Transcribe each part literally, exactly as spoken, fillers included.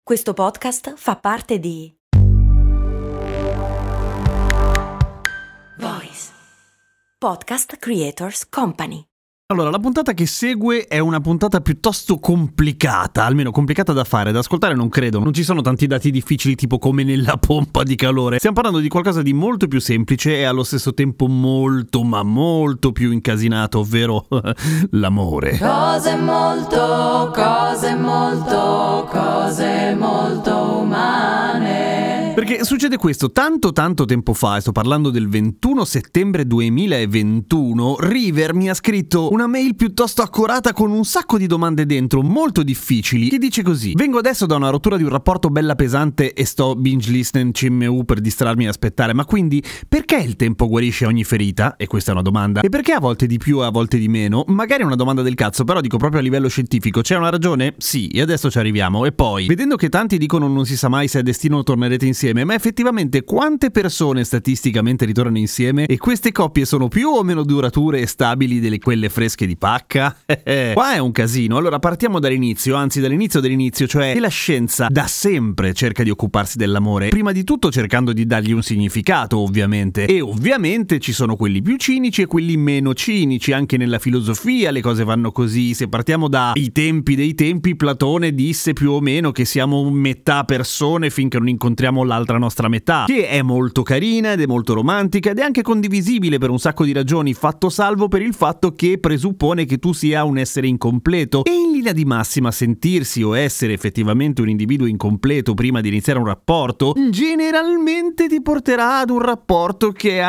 Questo podcast fa parte di Voice Podcast Creators Company. Allora, la puntata che segue è una puntata piuttosto complicata, almeno complicata da fare, da ascoltare non credo, non ci sono tanti dati difficili tipo come nella pompa di calore. Stiamo parlando di qualcosa di molto più semplice e allo stesso tempo molto ma molto più incasinato, ovvero l'amore. Cose molto, cose molto, cose molto umane. Perché succede questo, tanto tanto tempo fa, e sto parlando del ventuno settembre duemilaventuno, River mi ha scritto una mail piuttosto accurata con un sacco di domande dentro, molto difficili, che dice così: vengo adesso da una rottura di un rapporto bella pesante e sto binge listening C M U per distrarmi e aspettare, ma quindi perché il tempo guarisce ogni ferita? E questa è una domanda. E perché a volte di più e a volte di meno? Magari è una domanda del cazzo, però dico proprio a livello scientifico, c'è una ragione? Sì, e adesso ci arriviamo. E poi, vedendo che tanti dicono non si sa mai se è destino tornerete insieme, ma effettivamente quante persone statisticamente ritornano insieme e queste coppie sono più o meno durature e stabili delle quelle fresche di pacca? Qua è un casino. Allora partiamo dall'inizio, anzi dall'inizio dell'inizio, cioè che la scienza da sempre cerca di occuparsi dell'amore, prima di tutto cercando di dargli un significato, ovviamente, e ovviamente ci sono quelli più cinici e quelli meno cinici. Anche nella filosofia le cose vanno così. Se partiamo dai tempi dei tempi, Platone disse più o meno che siamo metà persone finché non incontriamo l'altra nostra metà, che è molto carina ed è molto romantica ed è anche condivisibile per un sacco di ragioni, fatto salvo per il fatto che presuppone che tu sia un essere incompleto, e in linea di massima sentirsi o essere effettivamente un individuo incompleto prima di iniziare un rapporto generalmente ti porterà ad un rapporto che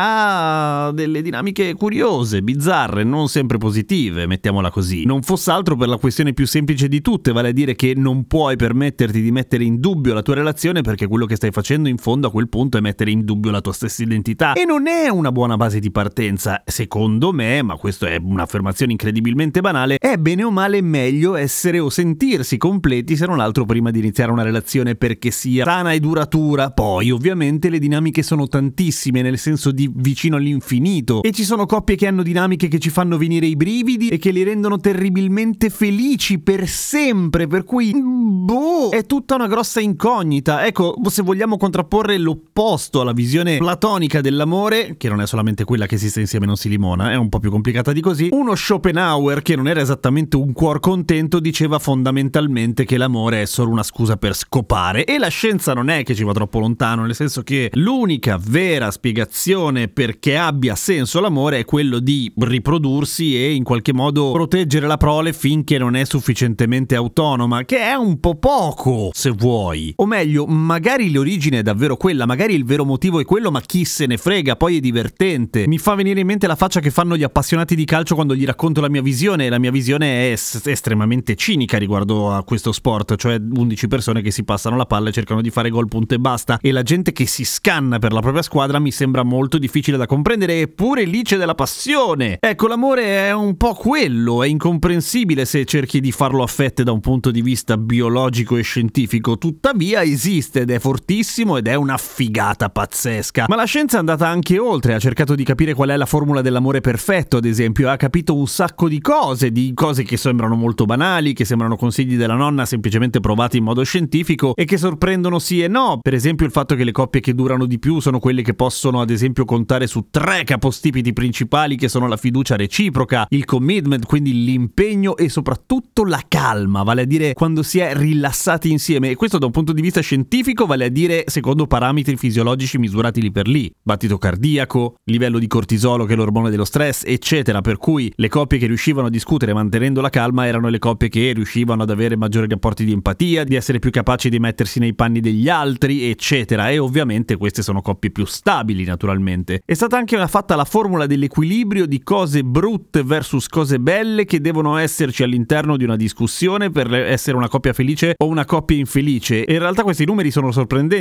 ha delle dinamiche curiose, bizzarre, non sempre positive, mettiamola così. Non fosse altro per la questione più semplice di tutte, vale a dire che non puoi permetterti di mettere in dubbio la tua relazione, perché quello che stai facendo in fondo a quel punto è mettere in dubbio la tua stessa identità, e non è una buona base di partenza. Secondo me, ma questo è un'affermazione incredibilmente banale, è bene o male meglio essere o sentirsi completi se non altro prima di iniziare una relazione, perché sia sana e duratura. Poi ovviamente le dinamiche sono tantissime, nel senso di vicino all'infinito, e ci sono coppie che hanno dinamiche che ci fanno venire i brividi e che li rendono terribilmente felici per sempre, per cui boh, è tutta una grossa incognita. Ecco, se vogliamo contrapporre l'opposto alla visione platonica dell'amore, che non è solamente quella che si sta insieme e non si limona, è un po' più complicata di così, uno Schopenhauer, che non era esattamente un cuor contento, diceva fondamentalmente che l'amore è solo una scusa per scopare, e la scienza non è che ci va troppo lontano, nel senso che l'unica vera spiegazione perché abbia senso l'amore è quello di riprodursi e in qualche modo proteggere la prole finché non è sufficientemente autonoma, che è un po' poco, se vuoi. O meglio, magari l'origine è davvero quella, magari il vero motivo è quello, ma chi se ne frega, poi è divertente. Mi fa venire in mente la faccia che fanno gli appassionati di calcio quando gli racconto la mia visione, e la mia visione è es- estremamente cinica riguardo a questo sport, cioè undici persone che si passano la palla e cercano di fare gol, punto e basta, e la gente che si scanna per la propria squadra mi sembra molto difficile da comprendere, eppure lì c'è della passione. Ecco, l'amore è un po' quello, è incomprensibile se cerchi di farlo a fette da un punto di vista biologico e scientifico, tuttavia esiste ed è fortissimo ed è una figata pazzesca. Ma la scienza è andata anche oltre, ha cercato di capire qual è la formula dell'amore perfetto, ad esempio, ha capito un sacco di cose, di cose che sembrano molto banali, che sembrano consigli della nonna semplicemente provati in modo scientifico e che sorprendono sì e no. Per esempio il fatto che le coppie che durano di più sono quelle che possono ad esempio contare su tre capostipiti principali, che sono la fiducia reciproca, il commitment, quindi l'impegno, e soprattutto la calma, vale a dire quando si è rilassati insieme, e questo da un punto di vista scientifico vale a dire secondo parametri fisiologici misurati lì per lì, battito cardiaco, livello di cortisolo che è l'ormone dello stress, eccetera, per cui le coppie che riuscivano a discutere mantenendo la calma erano le coppie che riuscivano ad avere maggiori rapporti di empatia, di essere più capaci di mettersi nei panni degli altri, eccetera, e ovviamente queste sono coppie più stabili, naturalmente. È stata anche fatta la formula dell'equilibrio di cose brutte versus cose belle che devono esserci all'interno di una discussione per essere una coppia felice o una coppia infelice, e in realtà questi numeri sono sorprendenti, vale a dire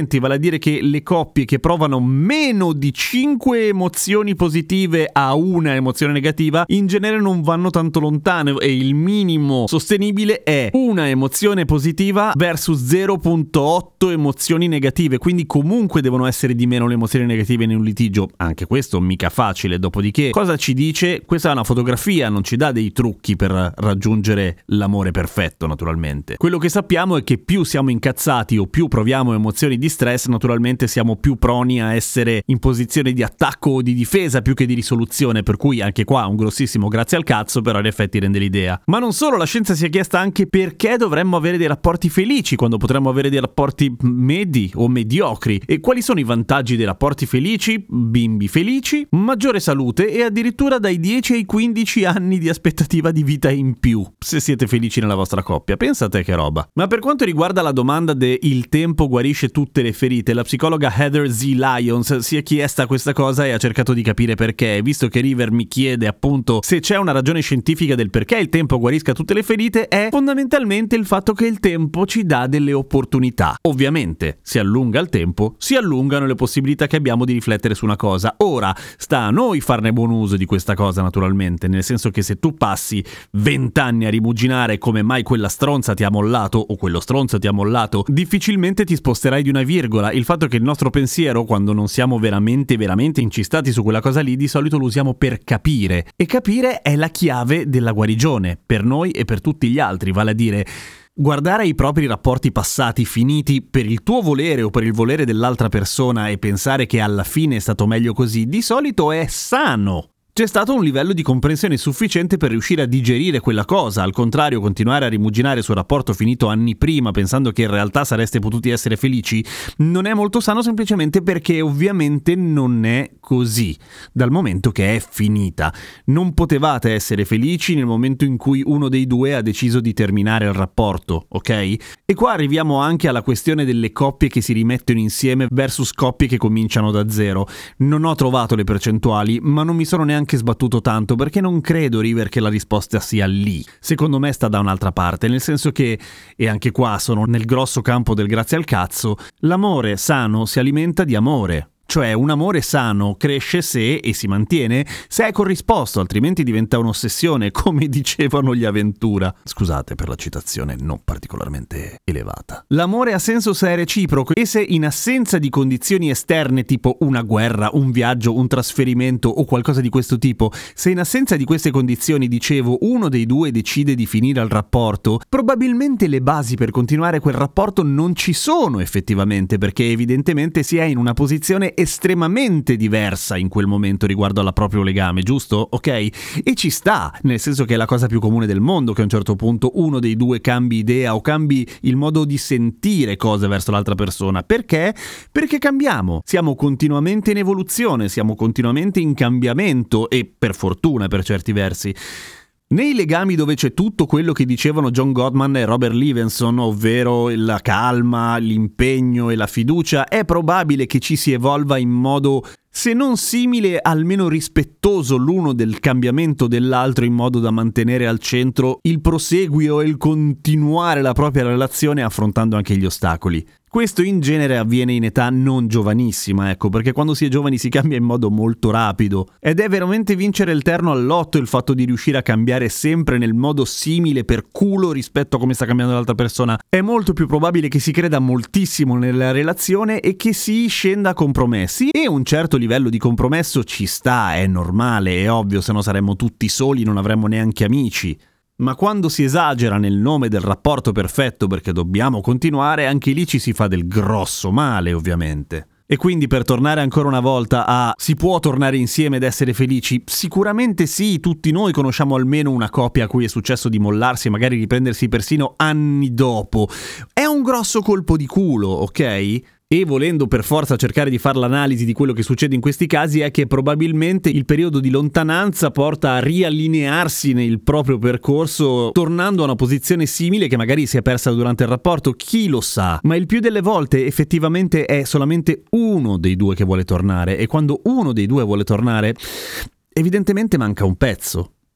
dire che le coppie che provano meno di cinque emozioni positive a una emozione negativa in genere non vanno tanto lontano, e il minimo sostenibile è una emozione positiva versus zero virgola otto emozioni negative, quindi comunque devono essere di meno le emozioni negative in un litigio. Anche questo mica facile. Dopodiché cosa ci dice? Questa è una fotografia, non ci dà dei trucchi per raggiungere l'amore perfetto, naturalmente. Quello che sappiamo è che più siamo incazzati o più proviamo emozioni di stress, naturalmente siamo più proni a essere in posizione di attacco o di difesa più che di risoluzione, per cui anche qua un grossissimo grazie al cazzo, però in effetti rende l'idea. Ma non solo, la scienza si è chiesta anche perché dovremmo avere dei rapporti felici quando potremmo avere dei rapporti medi o mediocri. E quali sono i vantaggi dei rapporti felici? Bimbi felici, maggiore salute e addirittura dai dieci ai quindici anni di aspettativa di vita in più, se siete felici nella vostra coppia. Pensate che roba. Ma per quanto riguarda la domanda de il tempo guarisce tutte le ferite, la psicologa Heather Z. Lyons si è chiesta questa cosa e ha cercato di capire perché. Visto che River mi chiede appunto se c'è una ragione scientifica del perché il tempo guarisca tutte le ferite, è fondamentalmente il fatto che il tempo ci dà delle opportunità. Ovviamente, si allunga il tempo, si allungano le possibilità che abbiamo di riflettere su una cosa. Ora, sta a noi farne buon uso di questa cosa, naturalmente, nel senso che se tu passi vent'anni a rimuginare come mai quella stronza ti ha mollato o quello stronzo ti ha mollato, difficilmente ti sposterai di una virgola. Il fatto che il nostro pensiero, quando non siamo veramente veramente incistati su quella cosa lì, di solito lo usiamo per capire, e capire è la chiave della guarigione per noi e per tutti gli altri. Vale a dire, guardare i propri rapporti passati finiti per il tuo volere o per il volere dell'altra persona e pensare che alla fine è stato meglio così, di solito è sano. C'è stato un livello di comprensione sufficiente per riuscire a digerire quella cosa. Al contrario, continuare a rimuginare sul rapporto finito anni prima pensando che in realtà sareste potuti essere felici non è molto sano, semplicemente perché ovviamente non è così, dal momento che è finita. Non potevate essere felici nel momento in cui uno dei due ha deciso di terminare il rapporto, ok? E qua arriviamo anche alla questione delle coppie che si rimettono insieme versus coppie che cominciano da zero. Non ho trovato le percentuali, ma non mi sono neanche sbattuto tanto, perché non credo, River, che la risposta sia lì. Secondo me sta da un'altra parte, nel senso che, e anche qua sono nel grosso campo del grazie al cazzo, l'amore sano si alimenta di amore. Cioè, un amore sano cresce se, e si mantiene, se è corrisposto, altrimenti diventa un'ossessione, come dicevano gli Aventura. Scusate per la citazione non particolarmente elevata. L'amore ha senso se è reciproco, e se in assenza di condizioni esterne tipo una guerra, un viaggio, un trasferimento o qualcosa di questo tipo, se in assenza di queste condizioni, dicevo, uno dei due decide di finire il rapporto, probabilmente le basi per continuare quel rapporto non ci sono effettivamente, perché evidentemente si è in una posizione estremamente diversa in quel momento riguardo al proprio legame, giusto? Ok? E ci sta, nel senso che è la cosa più comune del mondo che a un certo punto uno dei due cambi idea o cambi il modo di sentire cose verso l'altra persona. Perché? Perché cambiamo, siamo continuamente in evoluzione, siamo continuamente in cambiamento, e per fortuna per certi versi. Nei legami dove c'è tutto quello che dicevano John Gottman e Robert Levenson, ovvero la calma, l'impegno e la fiducia, è probabile che ci si evolva in modo, se non simile, almeno rispettoso l'uno del cambiamento dell'altro, in modo da mantenere al centro il proseguio e il continuare la propria relazione affrontando anche gli ostacoli. Questo in genere avviene in età non giovanissima, ecco, perché quando si è giovani si cambia in modo molto rapido, ed è veramente vincere il terno al lotto il fatto di riuscire a cambiare sempre nel modo simile per culo rispetto a come sta cambiando l'altra persona. È molto più probabile che si creda moltissimo nella relazione e che si scenda a compromessi, e un certo livello di compromesso ci sta, è normale, è ovvio, se no saremmo tutti soli, non avremmo neanche amici. Ma quando si esagera nel nome del rapporto perfetto perché dobbiamo continuare, anche lì ci si fa del grosso male, ovviamente. E quindi, per tornare ancora una volta a si può tornare insieme ed essere felici? Sicuramente sì, tutti noi conosciamo almeno una coppia a cui è successo di mollarsi e magari riprendersi persino anni dopo. È un grosso colpo di culo, ok? E volendo per forza cercare di fare l'analisi di quello che succede in questi casi, è che probabilmente il periodo di lontananza porta a riallinearsi nel proprio percorso, tornando a una posizione simile che magari si è persa durante il rapporto, chi lo sa. Ma il più delle volte effettivamente è solamente uno dei due che vuole tornare, e quando uno dei due vuole tornare, evidentemente manca un pezzo.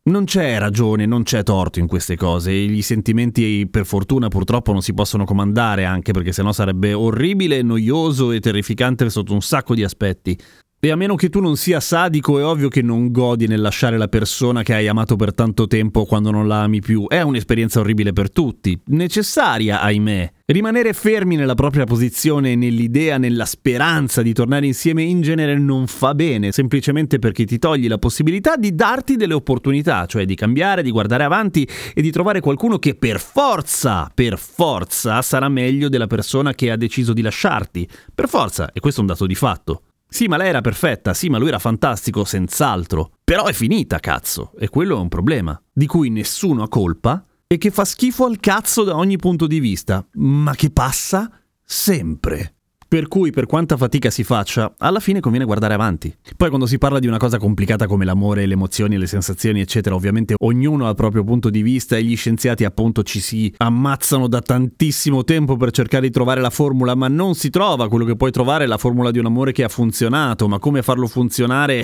Non c'è ragione, non c'è torto in queste cose. I sentimenti per fortuna purtroppo non si possono comandare, anche perché sennò sarebbe orribile, noioso e terrificante sotto un sacco di aspetti. E a meno che tu non sia sadico, è ovvio che non godi nel lasciare la persona che hai amato per tanto tempo quando non la ami più. È un'esperienza orribile per tutti, necessaria, ahimè. Rimanere fermi nella propria posizione, nell'idea, nella speranza di tornare insieme in genere non fa bene, semplicemente perché ti togli la possibilità di darti delle opportunità, cioè di cambiare, di guardare avanti e di trovare qualcuno che per forza, per forza sarà meglio della persona che ha deciso di lasciarti. Per forza, e questo è un dato di fatto. Sì, ma lei era perfetta, sì, ma lui era fantastico, senz'altro. Però è finita, cazzo, e quello è un problema, di cui nessuno ha colpa e che fa schifo al cazzo da ogni punto di vista, ma che passa sempre. Per cui, per quanta fatica si faccia, alla fine conviene guardare avanti. Poi quando si parla di una cosa complicata come l'amore, le emozioni, le sensazioni, eccetera, ovviamente ognuno ha il proprio punto di vista e gli scienziati appunto ci si ammazzano da tantissimo tempo per cercare di trovare la formula, ma non si trova. Quello che puoi trovare è la formula di un amore che ha funzionato, ma come farlo funzionare?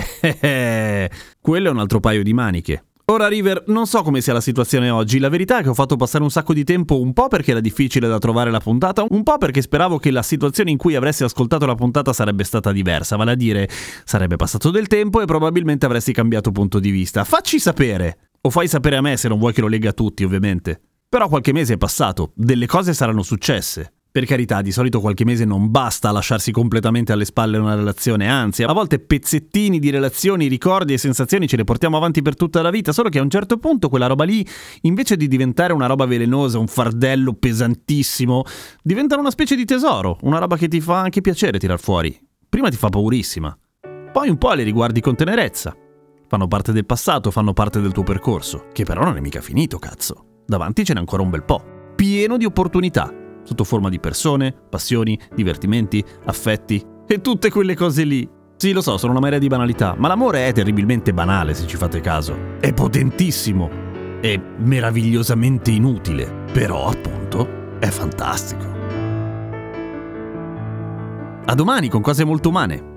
Quello è un altro paio di maniche. Ora River, non so come sia la situazione oggi, la verità è che ho fatto passare un sacco di tempo un po' perché era difficile da trovare la puntata, un po' perché speravo che la situazione in cui avresti ascoltato la puntata sarebbe stata diversa, vale a dire sarebbe passato del tempo e probabilmente avresti cambiato punto di vista. Facci sapere, o fai sapere a me se non vuoi che lo legga a tutti ovviamente. Però qualche mese è passato, delle cose saranno successe. Per carità, di solito qualche mese non basta a lasciarsi completamente alle spalle una relazione, anzi, a volte pezzettini di relazioni, ricordi e sensazioni ce le portiamo avanti per tutta la vita, solo che a un certo punto quella roba lì, invece di diventare una roba velenosa, un fardello pesantissimo, diventa una specie di tesoro, una roba che ti fa anche piacere tirar fuori. Prima ti fa paurissima, poi un po' le riguardi con tenerezza. Fanno parte del passato, fanno parte del tuo percorso, che però non è mica finito, cazzo. Davanti ce n'è ancora un bel po', pieno di opportunità. Sotto forma di persone, passioni, divertimenti, affetti e tutte quelle cose lì. Sì, lo so, sono una marea di banalità, ma l'amore è terribilmente banale se ci fate caso. È potentissimo, è meravigliosamente inutile, però appunto è fantastico. A domani con cose molto umane.